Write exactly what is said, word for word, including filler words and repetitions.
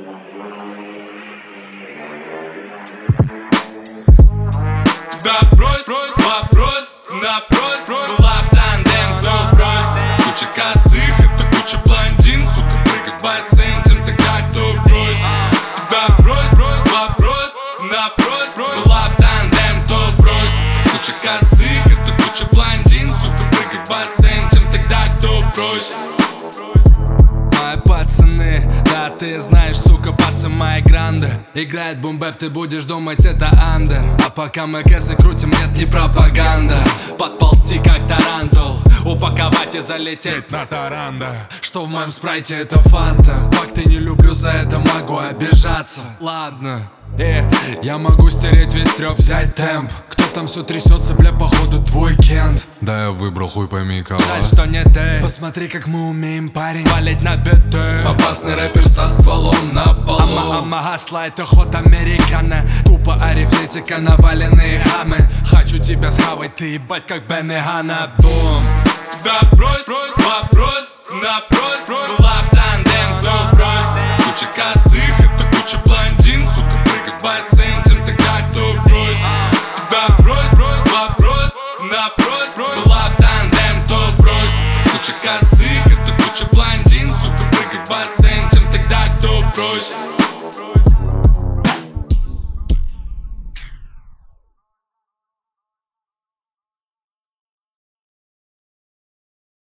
Тебя брось, брось, вопрос, цена брось, была в тандем, кто брось. Куча косых, это куча блондин, сука, прыгай в бассейн, тем ты как кто брось. Тебя брось, брось, вопрос, цена брось, была в тандем, кто брось. Куча косых, это куча блондин, сука, прыгай в бассейн, тем тогда кто брось. Мои пацаны, да ты знаешь, сука, пацан мои гранды. Играет бум-бэп, ты будешь думать это андер. А пока мы кэсы крутим, нет, не пропаганда. Подползти как тарантул, упаковать и залететь на таранда. Что в моем спрайте это фанта. Факты не люблю, за это могу обижаться. Ладно, э, я могу стереть весь трёп, взять темп. Кто там все трясется, бля, походу твой Кент. Да я выбрал хуй пойми кого. Жаль, что не ты. Посмотри, как мы умеем, парень, валить на биты. Опасный рэпер со стволом на полу. Ама, ама, гасла, это ход американо. Тупо арифметика, наваленные хамы. Хочу тебя схавать, ты ебать как Бенегана. Бум. Тебя брось, брось, вопрос, цена брось, была в тандем, кто брось. Куча косых, это куча блондин, сука, прыгай в бассейн, тем ты как кто брось. Тебя брось, брось, вопрос, цена брось, была в тандем, кто брось. Куча косых, это куча блондин, сука, прыгай в бассейн, тем тогда кто брось.